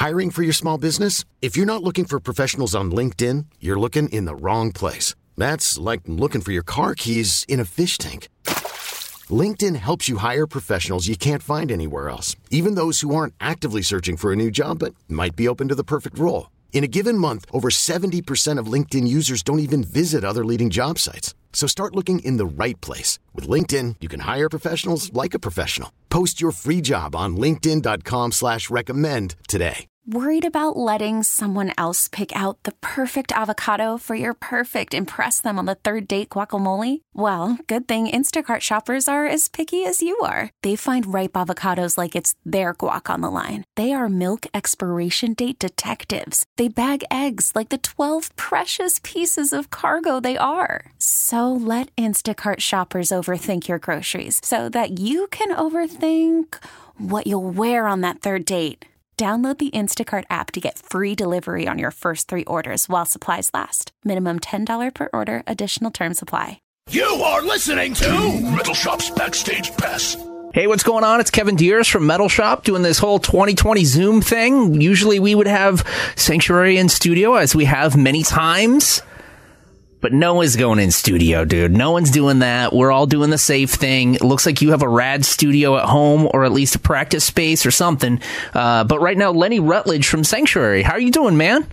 Hiring for your small business? If you're not looking for professionals on LinkedIn, you're looking in the wrong place. That's like looking for your car keys in a fish tank. LinkedIn helps you hire professionals you can't find anywhere else, even those who aren't actively searching for a new job but might be open to the perfect role. In a given month, over 70% of LinkedIn users don't even visit other leading job sites. So start looking in the right place. With LinkedIn, you can hire professionals like a professional. Post your free job on linkedin.com/recommend today. Worried about letting someone else pick out the perfect avocado for your perfect impress them on the third date guacamole? Well, good thing Instacart shoppers are as picky as you are. They find ripe avocados like it's their guac on the line. They are milk expiration date detectives. They bag eggs like the 12 precious pieces of cargo they are. So let Instacart shoppers overthink your groceries so that you can overthink what you'll wear on that third date. Download the Instacart app to get free delivery on your first 3 orders while supplies last. Minimum $10 per order. Additional terms apply. You are listening to Metal Shop's Backstage Pass. Hey, what's going on? It's Kevin Deers from Metal Shop doing this whole 2020 Zoom thing. Usually we would have Sanctuary in studio, as we have many times. But no one's going in studio, dude. No one's doing that. We're all doing the safe thing. It looks like you have a rad studio at home, or at least a practice space or something. But right now, Lenny Rutledge from Sanctuary. How are you doing, man?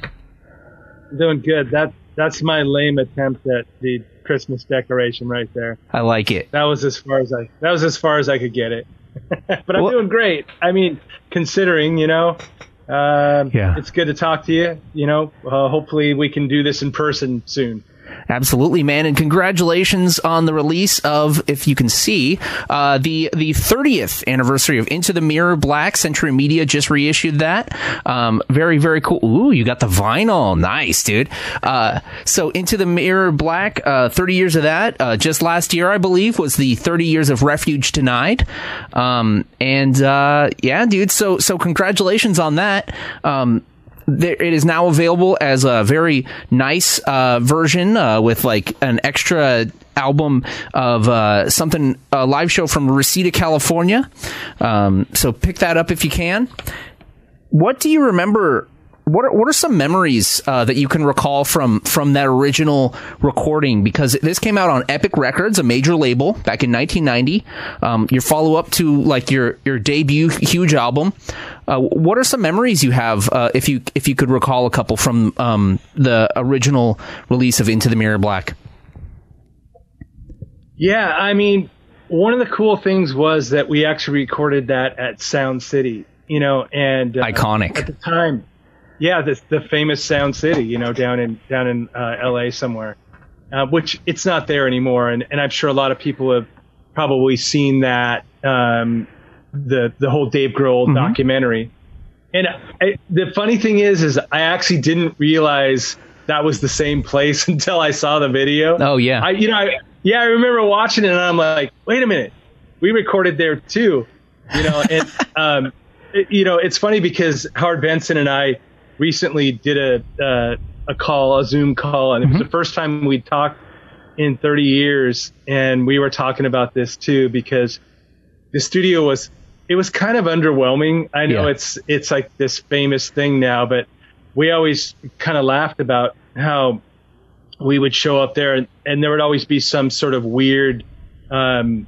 I'm doing good. That's my lame attempt at the Christmas decoration right there. I like it. That was as far as I could get it. But I'm doing great. I mean, considering, it's good to talk to you. Hopefully we can do this in person soon. Absolutely, man. And congratulations on the release of, if you can see, the 30th anniversary of Into the Mirror Black. Century Media just reissued that. Very, very cool. Ooh, you got the vinyl. Nice, dude. So Into the Mirror Black, 30 years of that. Just last year, I believe, was the 30 years of Refuge Denied. Yeah, dude. So congratulations on that. It is now available as a very nice version with like an extra album of something, a live show from Reseda, California. So pick that up if you can. What do you remember? What are some memories that you can recall from that original recording? Because this came out on Epic Records, a major label, back in 1990. Your follow up to like your debut huge album. What are some memories you have, if you could recall a couple from the original release of Into the Mirror Black? Yeah, I mean, one of the cool things was that we actually recorded that at Sound City, and iconic at the time. Yeah, the famous Sound City, down in LA somewhere, which it's not there anymore, and I'm sure a lot of people have probably seen that. The whole Dave Grohl documentary. And the funny thing is I actually didn't realize that was the same place until I saw the video. Oh yeah. I remember watching it and I'm like, wait a minute, we recorded there too, and it's funny because Howard Benson and I recently did a Zoom call, and it was the first time we'd talked in 30 years. And we were talking about this too, because the studio was kind of underwhelming. I know it's like this famous thing now, but we always kind of laughed about how we would show up there and there would always be some sort of weird, some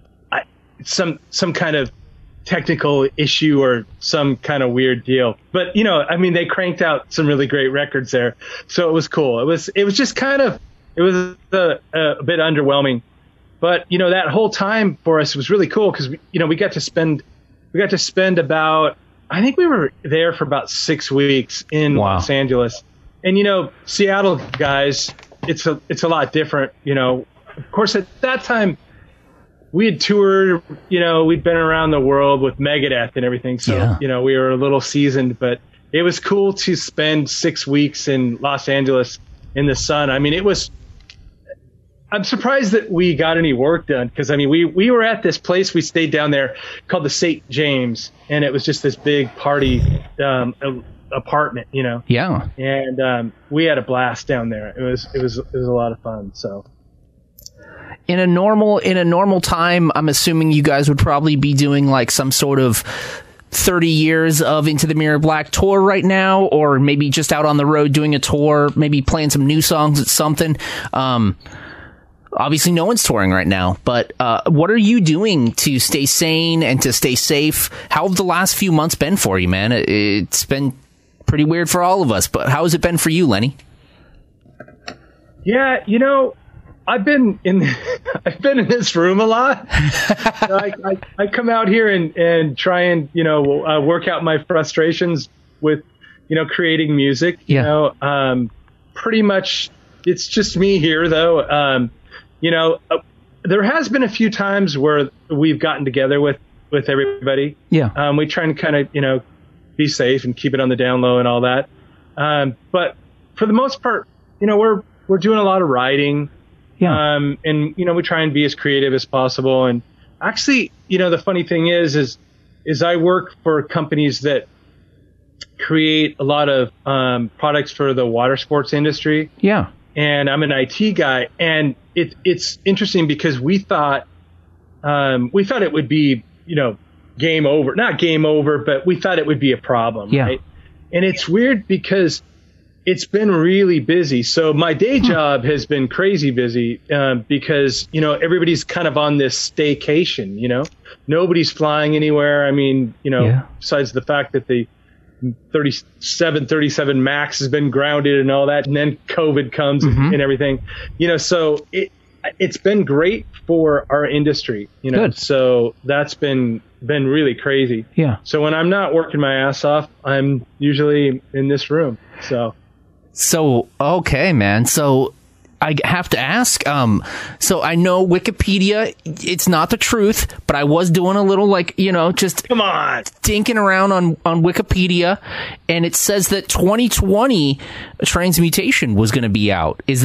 kind of technical issue or some kind of weird deal. But, they cranked out some really great records there. So it was cool. It was just kind of, it was a bit underwhelming. But, that whole time for us was really cool because, we got to spend about, I think we were there for about 6 weeks in Los Angeles. And, Seattle guys, it's a lot different, Of course, at that time, we had toured, we'd been around the world with Megadeth and everything. So, we were a little seasoned, but it was cool to spend 6 weeks in Los Angeles in the sun. I mean, I'm surprised that we got any work done because, we were at this place, we stayed down there called the St. James, and it was just this big party apartment, Yeah. And we had a blast down there. It was a lot of fun. So in a normal time, I'm assuming you guys would probably be doing like some sort of 30 years of Into the Mirror Black tour right now, or maybe just out on the road doing a tour, maybe playing some new songs at something. Obviously, no one's touring right now, but what are you doing to stay sane and to stay safe? How have the last few months been for you, man? It's been pretty weird for all of us, but how has it been for you, Lenny? Yeah, I've been in this room a lot. I come out here and try and work out my frustrations with creating music. Yeah. Pretty much it's just me here though. There has been a few times where we've gotten together with everybody. Yeah. We try and kind of be safe and keep it on the down low and all that. But for the most part, we're doing a lot of writing. Yeah. And we try and be as creative as possible. And actually, the funny thing is I work for companies that create a lot of products for the water sports industry. Yeah. And I'm an IT guy, and it's interesting because we thought it would be, game over, not game over, but we thought it would be a problem. Yeah. Right? And it's weird because it's been really busy. So my day job has been crazy busy because, everybody's kind of on this staycation, nobody's flying anywhere. I mean, besides the fact that the 37 Max has been grounded and all that, and then COVID comes and everything, so it's been great for our industry, Good. So that's been really crazy. Yeah. So when I'm not working my ass off, I'm usually in this room. So, okay, man. So I have to ask, so I know Wikipedia, it's not the truth, but I was doing a little just come on, dinking around on Wikipedia, and it says that 2020 Transmutation was going to be out. Is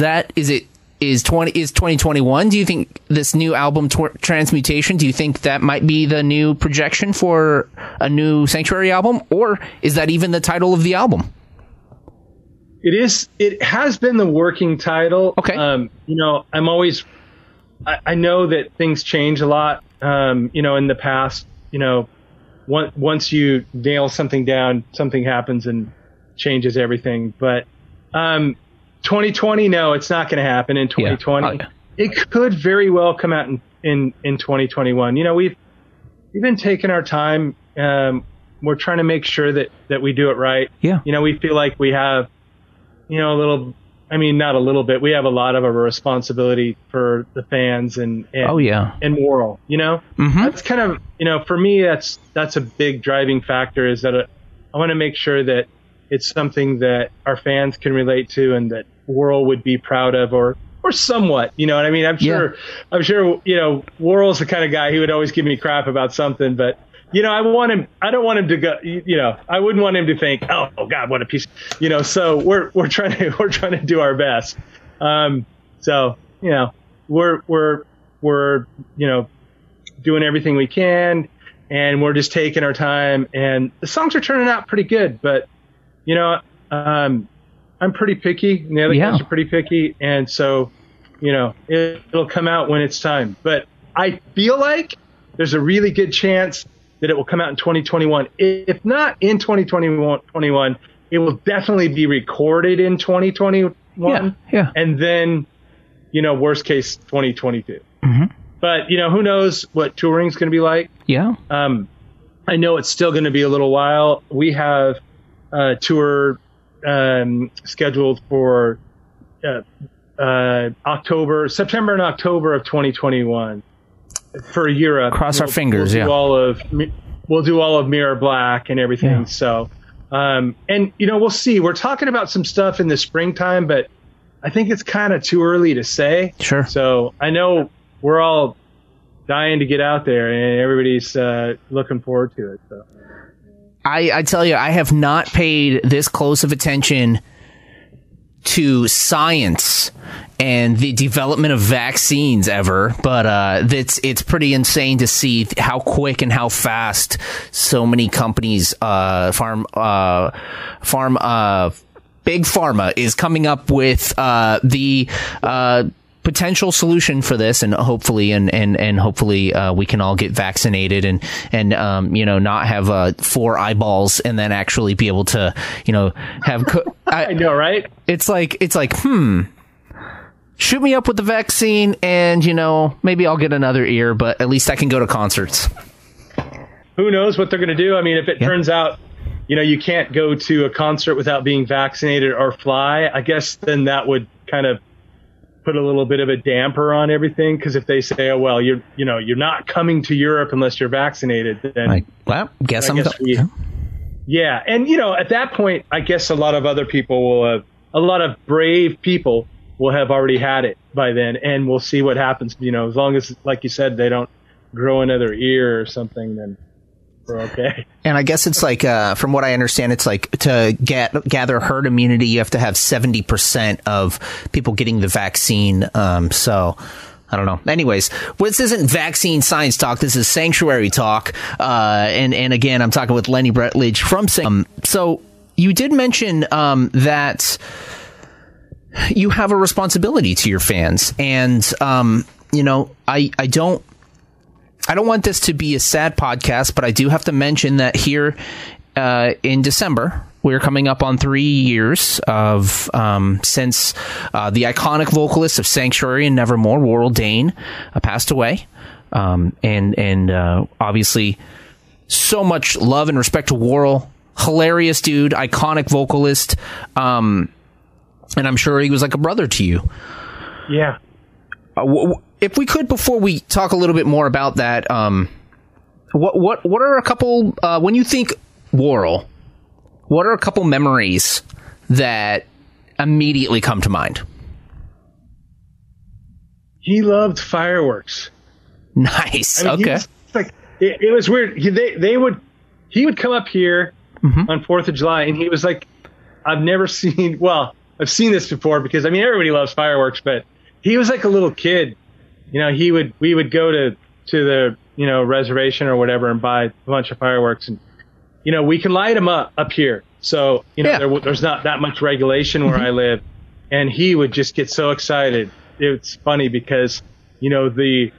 2021? Do you think this new album Transmutation, do you think that might be the new projection for a new Sanctuary album, or is that even the title of the album? It is. It has been the working title. Okay. I'm always. I know that things change a lot. In the past, once you nail something down, something happens and changes everything. But 2020, no, it's not going to happen in 2020. Yeah. Oh, yeah. It could very well come out in 2021. We've been taking our time. We're trying to make sure that we do it right. Yeah. We feel like we have. Not a little bit. We have a lot of a responsibility for the fans and oh yeah, and moral. That's kind of for me. That's a big driving factor. Is that I want to make sure that it's something that our fans can relate to and that Worrell would be proud of, or somewhat. You know what I mean? I'm sure. Worrell's the kind of guy, he would always give me crap about something, but. I don't want him to go, I wouldn't want him to think, oh God, what a piece, so we're trying to do our best. We're doing everything we can, and we're just taking our time, and the songs are turning out pretty good, but, I'm pretty picky, and the other guys are pretty picky. And so, it'll come out when it's time, but I feel like there's a really good chance that it will come out in 2021. If not in 2021, it will definitely be recorded in 2021. Yeah. And then, worst case, 2022. Mm-hmm. But, who knows what touring's going to be like. Yeah. I know it's still going to be a little while. We have a tour scheduled for September and October of 2021. For Europe, cross our fingers. We'll do all of Mirror Black and everything. Yeah. So, we'll see. We're talking about some stuff in the springtime, but I think it's kind of too early to say. Sure. So I know we're all dying to get out there, and everybody's looking forward to it. So. I tell you, I have not paid this close of attention to science and the development of vaccines ever, but it's pretty insane to see how quick and how fast so many companies, big pharma is coming up with the potential solution for this, and hopefully we can all get vaccinated and not have 4 eyeballs and then actually be able to have I know, right? It's like shoot me up with the vaccine and maybe I'll get another ear, but at least I can go to concerts. Who knows what they're going to do? I mean, if it turns out you can't go to a concert without being vaccinated or fly, I guess then that would kind of put a little bit of a damper on everything, because if they say, oh well, you're not coming to Europe unless you're vaccinated, then yeah, and at that point, I guess a lot of brave people will have already had it by then, and we'll see what happens. As long as, like you said, they don't grow another ear or something, then we're okay. And I guess it's like, from what I understand, it's like to gather herd immunity, you have to have 70% of people getting the vaccine. So I don't know. Anyways, this isn't vaccine science talk. This is sanctuary talk. And again, I'm talking with Lenny Bretledge from so you did mention that you have a responsibility to your fans, and I don't want this to be a sad podcast, but I do have to mention that here in December, we're coming up on 3 years of since the iconic vocalist of Sanctuary and Nevermore, Warrell Dane, passed away. And obviously, so much love and respect to Warrell. Hilarious dude, iconic vocalist. And I'm sure he was like a brother to you. Yeah. If we could, before we talk a little bit more about that, what are a couple, when you think Warrell, what are a couple memories that immediately come to mind? He loved fireworks. Nice. Okay. It was weird. He would come up here on 4th of July, and he was like, I've seen this before, because everybody loves fireworks, but he was like a little kid. We would go to the, reservation or whatever and buy a bunch of fireworks, and, we can light them up here. So, there's not that much regulation where I live, and he would just get so excited. It's funny because, the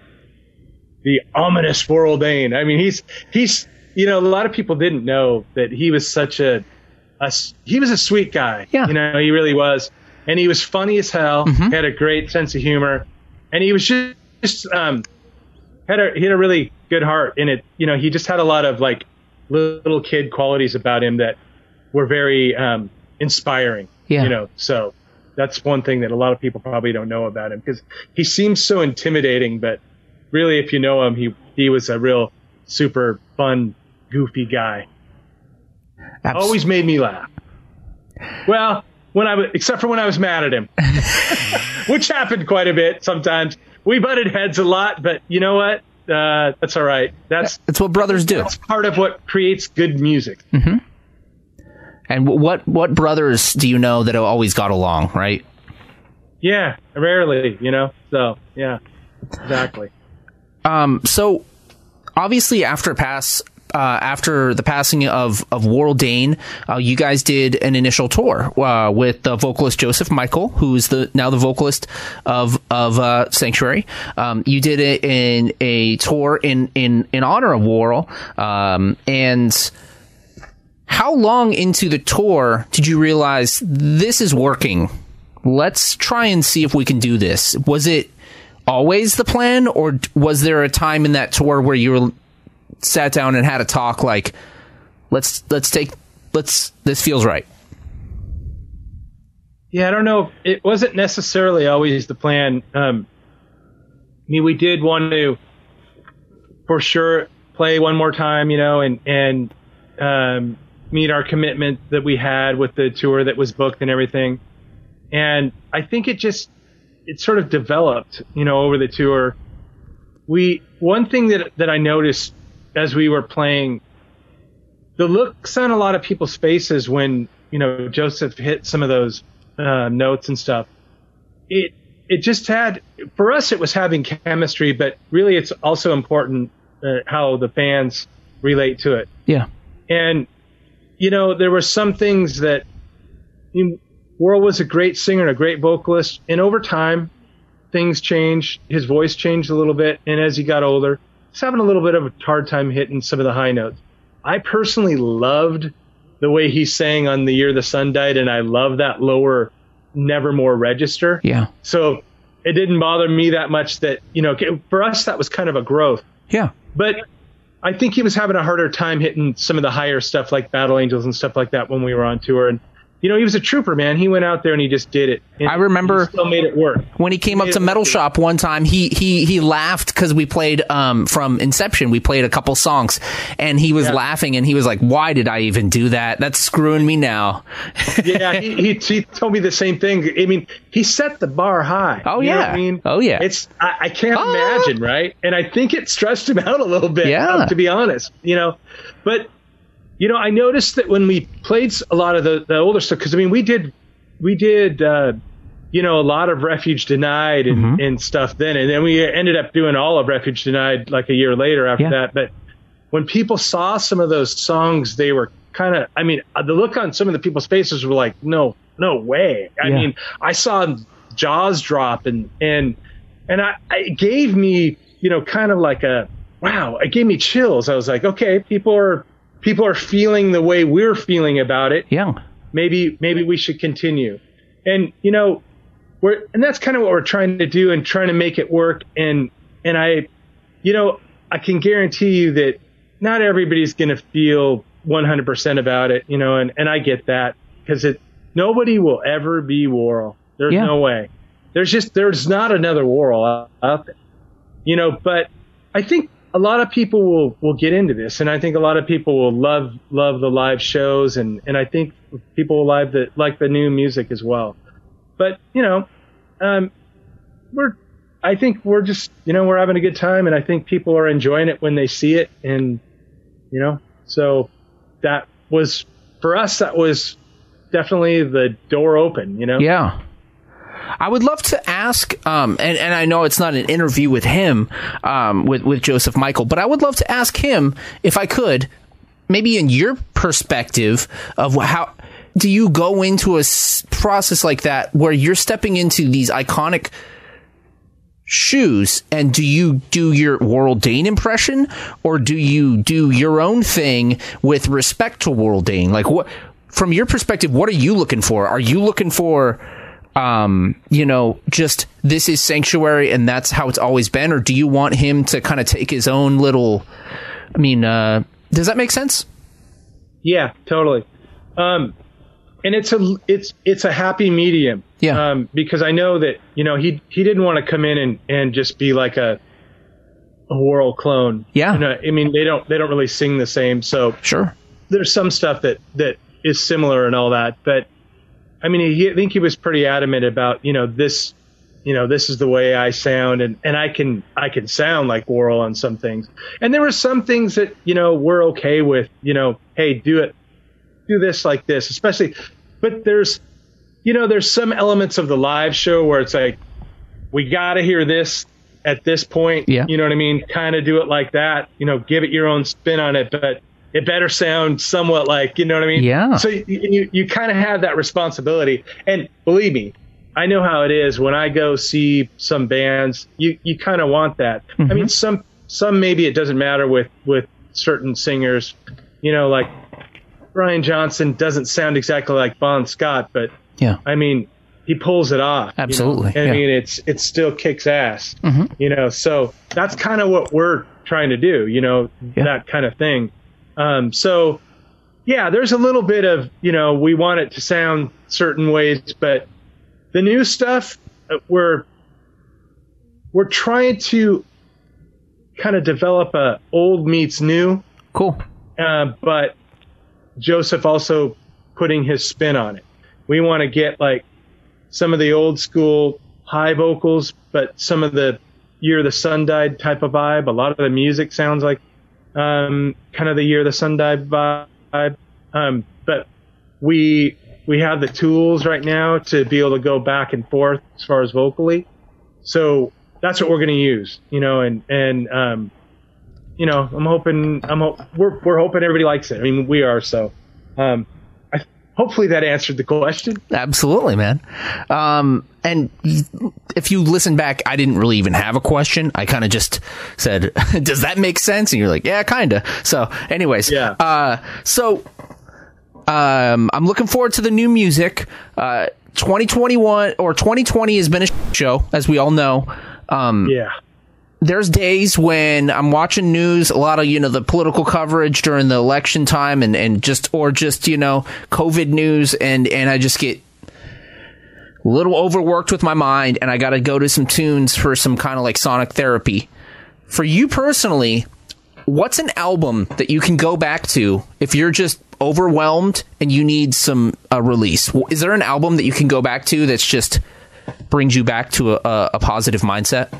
ominous Warrell Dane. He's, a lot of people didn't know that he was such he was a sweet guy. Yeah. He really was. And he was funny as hell, had a great sense of humor, and he was just had a really good heart in it. He just had a lot of like little kid qualities about him that were very inspiring. Yeah. So that's one thing that a lot of people probably don't know about him, because he seems so intimidating, but really, if you know him, he was a real super fun, goofy guy. Always made me laugh. Well, except for when I was mad at him, which happened quite a bit sometimes. We butted heads a lot, but you know what? That's all right. That's what brothers do. That's part of what creates good music. Mm-hmm. And what brothers do you know that have always got along, right? Yeah, rarely, So yeah, exactly. So obviously after the passing of Warrell Dane, you guys did an initial tour with the vocalist Joseph Michael, who's now the vocalist of Sanctuary. You did it in a tour in honor of Warrell. And how long into the tour did you realize this is working? Let's try and see if we can do this. Was it always the plan, or was there a time in that tour where you sat down and had a talk like, this feels right? Yeah, I don't know. It wasn't necessarily always the plan. We did want to, for sure, play one more time, and meet our commitment that we had with the tour that was booked and everything. And I think it sort of developed, over the tour. One thing that I noticed as we were playing, the looks on a lot of people's faces when, Joseph hit some of those notes and stuff, it just had, for us, it was having chemistry, but really it's also important how the fans relate to it. Yeah. And, there were some things that Warrell was a great singer and a great vocalist. And over time, things changed. His voice changed a little bit, and as he got older, he's having a little bit of a hard time hitting some of the high notes. I personally loved the way he sang on The Year the Sun Died, and I love that lower Nevermore register. Yeah. So it didn't bother me that much that, for us, that was kind of a growth. Yeah. But I think he was having a harder time hitting some of the higher stuff like Battle Angels and stuff like that when we were on tour. And, he was a trooper, man. He went out there and he just did it. And I remember he still made it work. When he came up to Metal Shop one time, he laughed because we played from Inception. We played a couple songs, and he was laughing, and he was like, "Why did I even do that? That's screwing me now." Yeah, he told me the same thing. I mean, he set the bar high. Oh, you know yeah. what I mean? Oh, yeah. I can't imagine, right? And I think it stressed him out a little bit, to be honest, But, I noticed that when we played a lot of the older stuff, because, I mean, we did a lot of Refuge Denied and stuff then. And then we ended up doing all of Refuge Denied like a year later after that. But when people saw some of those songs, they were kind of, I mean, the look on some of the people's faces were like, no way. I mean, I saw jaws drop and it gave me, kind of like it gave me chills. I was like, okay, people are feeling the way we're feeling about it. Yeah. Maybe we should continue. And, and that's kind of what we're trying to do and trying to make it work. And I can guarantee you that not everybody's going to feel 100% about it, and I get that because nobody will ever be Worrell. There's no way. There's not another Worrell out there, but I think a lot of people will get into this, and I think a lot of people will love the live shows, and I think people will like the new music as well. But I think we're just we're having a good time, and I think people are enjoying it when they see it, and so that was for us. That was definitely the door open. Yeah. I would love to ask, and I know it's not an interview with him, with Joseph Michael, but I would love to ask him, if I could, maybe in your perspective of how do you go into a process like that where you're stepping into these iconic shoes, and do you do your Worrell Dane impression, or do you do your own thing with respect to Worrell Dane? Like, what, from your perspective, what are you looking for? Are you looking for just this is Sanctuary and that's how it's always been? Or do you want him to kind of take his own little, does that make sense? Yeah, totally. And it's a happy medium. Yeah. Because I know that, he didn't want to come in and just be like a Worrell clone. Yeah. They don't really sing the same. So sure. There's some stuff that is similar and all that, but I think he was pretty adamant about, this is the way I sound, and I can sound like Worrell on some things. And there were some things that, we're okay with, hey, do this like this, especially, but there's some elements of the live show where it's like, we got to hear this at this point. Yeah. You know what I mean? Kind of do it like that, give it your own spin on it, but it better sound somewhat like, you know what I mean? Yeah. So you kind of have that responsibility. And believe me, I know how it is when I go see some bands, you kind of want that. Mm-hmm. Some maybe it doesn't matter with certain singers, like Brian Johnson doesn't sound exactly like Bon Scott, but yeah, he pulls it off. Absolutely. It still kicks ass, mm-hmm. So that's kind of what we're trying to do, that kind of thing. So yeah, there's a little bit of, we want it to sound certain ways, but the new stuff, we're trying to kind of develop a old meets new. Cool. But Joseph also putting his spin on it. We want to get like some of the old school high vocals, but some of the Year the Sun Died type of vibe. A lot of the music sounds like kind of the Year the Sun Died vibe. But we have the tools right now to be able to go back and forth as far as vocally. So that's what we're going to use, and we're hoping everybody likes it. We are. So, hopefully that answered the question. Absolutely, man. And if you listen back, I didn't really even have a question. I kind of just said, does that make sense? And you're like, yeah, kind of. So anyways, yeah. I'm looking forward to the new music. 2021 or 2020 has been a show, as we all know. Yeah. There's days when I'm watching news, a lot of, the political coverage during the election time and just COVID news. And I just get a little overworked with my mind, and I got to go to some tunes for some kind of like sonic therapy. For you personally, what's an album that you can go back to if you're just overwhelmed and you need some release? Is there an album that you can go back to that's just brings you back to a positive mindset?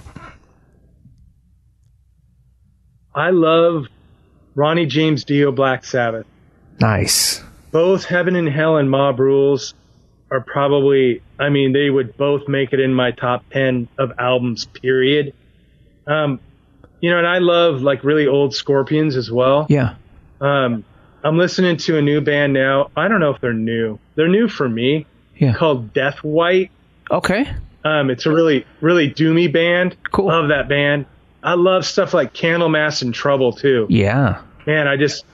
I love Ronnie James Dio, Black Sabbath. Nice. Both Heaven and Hell and Mob Rules are probably, they would both make it in my top 10 of albums, period. And I love like really old Scorpions as well. Yeah. I'm listening to a new band now. I don't know if they're new. They're new for me. Yeah. Called Death White. Okay. It's a really, really doomy band. Cool. Love that band. I love stuff like Candlemass and Trouble too. Yeah. Man, I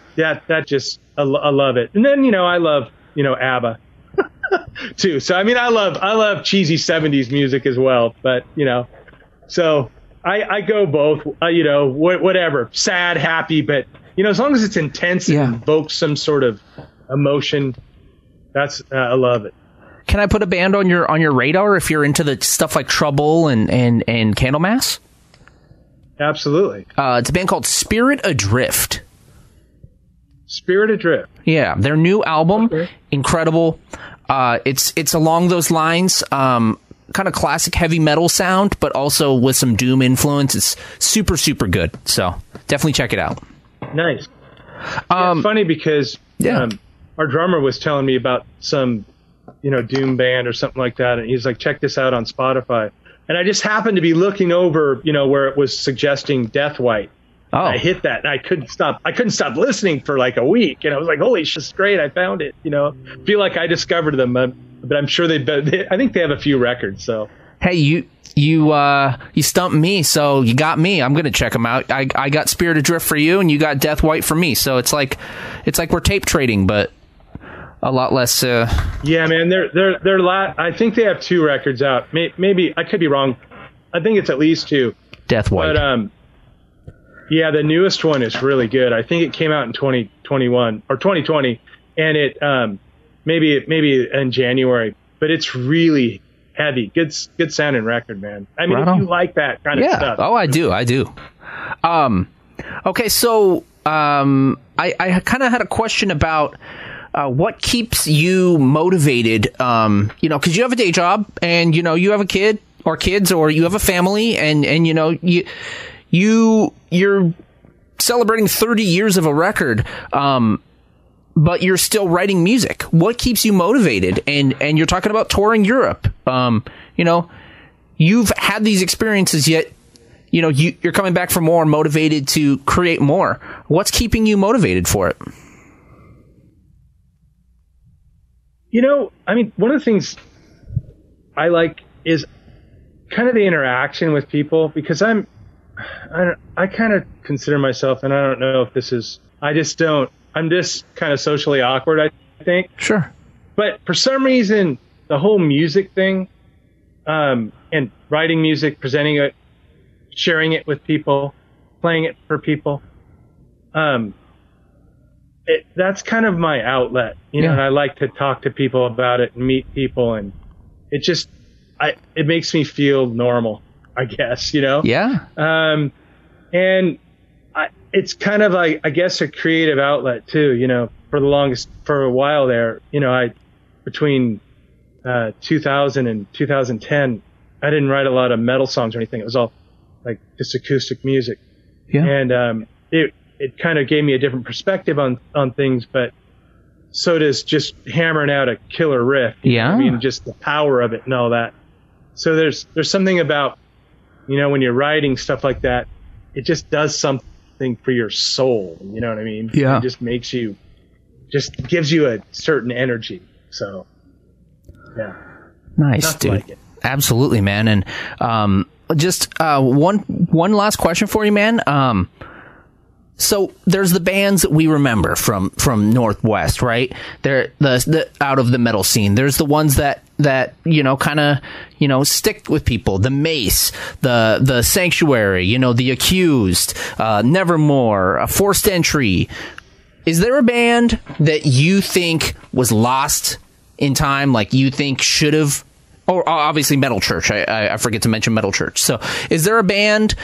love it. And then, I love, ABBA too. So, I love cheesy 70s music as well, but, so I go both, whatever, sad, happy, but, as long as it's intense and invokes some sort of emotion, I love it. Can I put a band on your radar if you're into the stuff like Trouble and Candlemass? Absolutely. It's a band called Spirit Adrift. Spirit Adrift. Yeah, their new album, incredible. It's along those lines, kind of classic heavy metal sound, but also with some doom influence. It's super, super good. So definitely check it out. Nice. It's funny because our drummer was telling me about some, doom band or something like that, and he's like, check this out on Spotify. And I just happened to be looking over, where it was suggesting Death White. Oh. I hit that, and I couldn't stop listening for like a week. And I was like, holy shit, it's great. I found it. Feel like I discovered them, but I'm sure I think they have a few records. So hey, you stumped me, so you got me. I'm gonna check them out. I got Spirit Adrift for you, and you got Death White for me. So it's like we're tape trading, but a lot less. Yeah, man. I think they have 2 records out. Maybe I could be wrong. I think it's at least 2. Death White. But yeah, the newest one is really good. I think it came out in 2021 or 2020, and it maybe in January. But it's really heavy. Good sounding record, man. If you like that kind of stuff. Oh, I do. Okay, so I kind of had a question about. What keeps you motivated? Because you have a day job and, you have a kid or kids or you have a family and you're celebrating 30 years of a record. But you're still writing music. What keeps you motivated? And you're talking about touring Europe. You've had these experiences yet, you're coming back for more, motivated to create more. What's keeping you motivated for it? One of the things I like is kind of the interaction with people because I kind of consider myself, and I don't know if this is, I'm just kind of socially awkward, I think. Sure. But for some reason, the whole music thing, and writing music, presenting it, sharing it with people, playing it for people, that's kind of my outlet, and I like to talk to people about it and meet people, and it makes me feel normal, I guess, Yeah. And it's kind of like, I guess, a creative outlet too, for a while there, between 2000 and 2010, I didn't write a lot of metal songs or anything. It was all like just acoustic music. Yeah. And, it kind of gave me a different perspective on things, but so does just hammering out a killer riff. Just the power of it and all that. So there's something about, when you're writing stuff like that, it just does something for your soul. You know what I mean? Yeah. It just gives you a certain energy. So, yeah. Nice, Nothing dude. like it. Absolutely, man. And just one last question for you, man. So there's the bands that we remember from Northwest, right? They're the out of the metal scene. There's the ones that kind of stick with people. The Mace, the Sanctuary, the Accused, Nevermore, Forced Entry. Is there a band that you think was lost in time, like you think should have? Or obviously Metal Church. I forget to mention Metal Church. So is there a band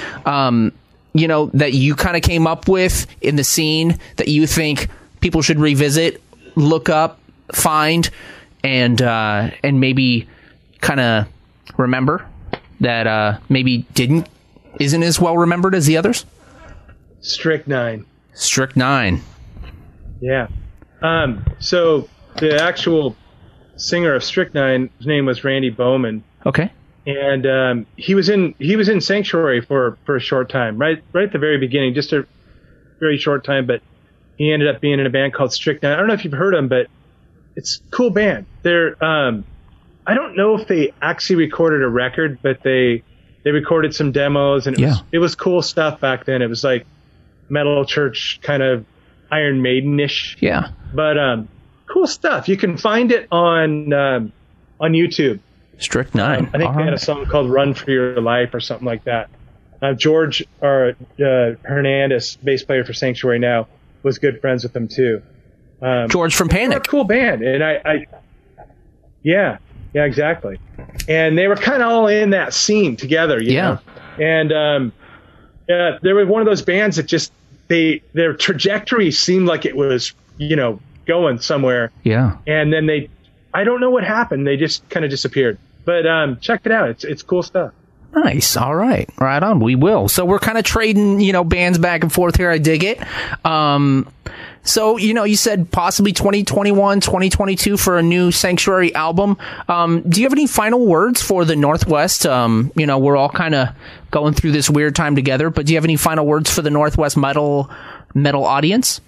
that you kind of came up with in the scene that you think people should revisit, look up, find, and maybe kind of remember that maybe isn't as well remembered as the others? Strychnine. Strychnine. Yeah. So the actual singer of Strychnine, his name was Randy Bowman. Okay. And he was in Sanctuary for a short time, right at the very beginning, just a very short time. But he ended up being in a band called Strychnine. I don't know if you've heard them, but it's a cool band. They're I don't know if they actually recorded a record, but they recorded some demos, and it was cool stuff back then. It was like Metal Church kind of Iron Maiden-ish. Yeah. But cool stuff. You can find it on YouTube. Strychnine. I think they had a song called "Run for Your Life" or something like that. George Hernandez, bass player for Sanctuary now, was good friends with them too. George from Panic. They're a cool band, and yeah, exactly. And they were kind of all in that scene together, you know. And they were one of those bands that just their trajectory seemed like it was going somewhere. Yeah. And then I don't know what happened. They just kind of disappeared. But check it out. It's cool stuff. Nice. All right. Right on. We will. So we're kind of trading, bands back and forth here. I dig it. So, you said possibly 2021, 2022 for a new Sanctuary album. Do you have any final words for the Northwest? We're all kind of going through this weird time together, but do you have any final words for the Northwest metal audience?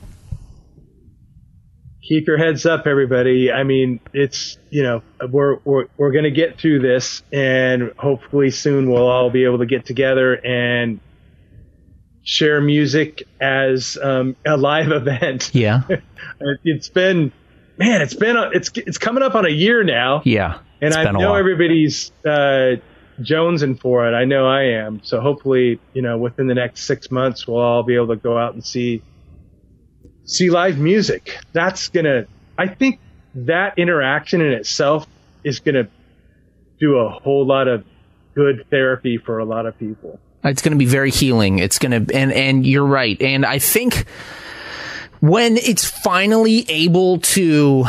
Keep your heads up, everybody. I mean, it's, we're going to get through this, and hopefully soon we'll all be able to get together and share music as a live event. Yeah. It's coming up on a year now. Yeah. And I know everybody's jonesing for it. I know I am. So hopefully, within the next 6 months, we'll all be able to go out and see live music. I think that interaction in itself is going to do a whole lot of good therapy for a lot of people. It's going to be very healing. It's going to, and you're right. And I think when it's finally able to,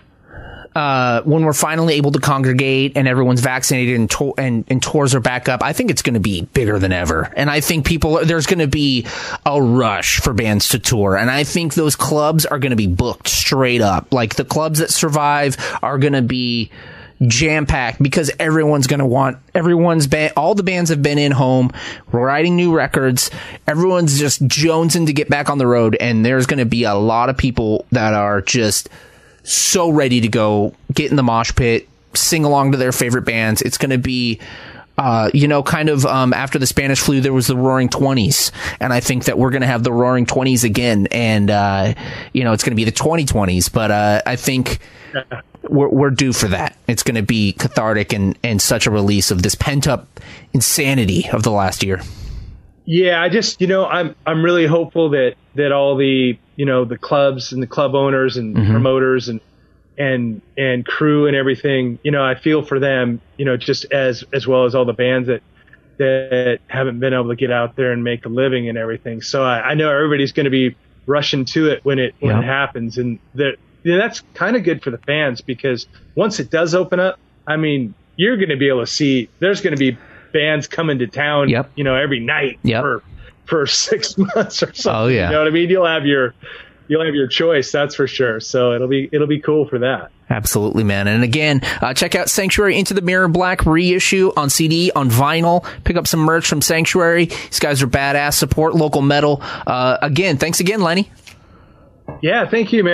when we're finally able to congregate and everyone's vaccinated and tours are back up, I think it's going to be bigger than ever. And I think there's going to be a rush for bands to tour. And I think those clubs are going to be booked straight up. Like the clubs that survive are going to be jam-packed because everyone's going to want all the bands have been in home writing new records. Everyone's just jonesing to get back on the road. And there's going to be a lot of people that are just so ready to go get in the mosh pit, sing along to their favorite bands. It's going to be, after the Spanish flu, there was the Roaring 20s. And I think that we're going to have the Roaring 20s again. And, it's going to be the 2020s. But I think we're due for that. It's going to be cathartic and such a release of this pent-up insanity of the last year. Yeah, I just, I'm really hopeful that all the, the clubs and the club owners and promoters and crew and everything, I feel for them, just as well as all the bands that haven't been able to get out there and make a living and everything. So I know everybody's going to be rushing to it when it happens. And that's kind of good for the fans, because once it does open up, I mean, you're going to be able to see, there's going to be bands coming to town, every night for 6 months or something. Oh yeah. You know what I mean? You'll have your choice. That's for sure. So it'll be cool for that. Absolutely, man. And again, check out Sanctuary Into the Mirror Black reissue on CD, on vinyl. Pick up some merch from Sanctuary. These guys are badass. Support local metal. Again, thanks again, Lenny. Yeah. Thank you, man.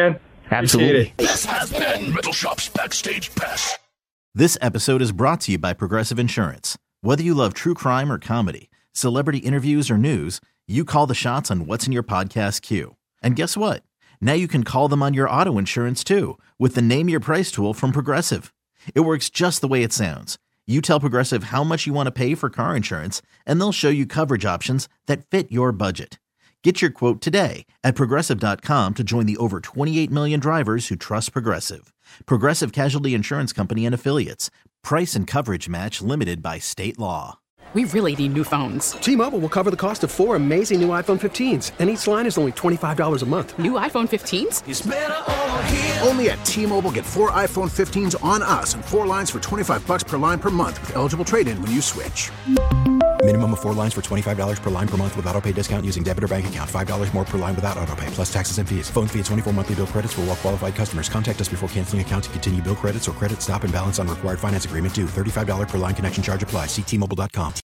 Absolutely. This has been Metal Shop's Backstage Pass. This episode is brought to you by Progressive Insurance. Whether you love true crime or comedy, celebrity interviews or news, you call the shots on what's in your podcast queue. And guess what? Now you can call them on your auto insurance too with the Name Your Price tool from Progressive. It works just the way it sounds. You tell Progressive how much you want to pay for car insurance, and they'll show you coverage options that fit your budget. Get your quote today at Progressive.com to join the over 28 million drivers who trust Progressive. Progressive Casualty Insurance Company and Affiliates. Price and coverage match limited by state law. We really need new phones. T-Mobile will cover the cost of 4 amazing new iPhone 15s, and each line is only $25 a month. New iPhone 15s? It's better over here. Only at T-Mobile, get 4 iPhone 15s on us and 4 lines for $25 per line per month with eligible trade-in when you switch. Minimum of 4 lines for $25 per line per month with autopay discount using debit or bank account. $5 more per line without autopay, plus taxes and fees. Phone fee at 24 monthly bill credits for well-qualified customers. Contact us before canceling account to continue bill credits or credit stop and balance on required finance agreement due. $35 per line connection charge applies. See T-Mobile.com.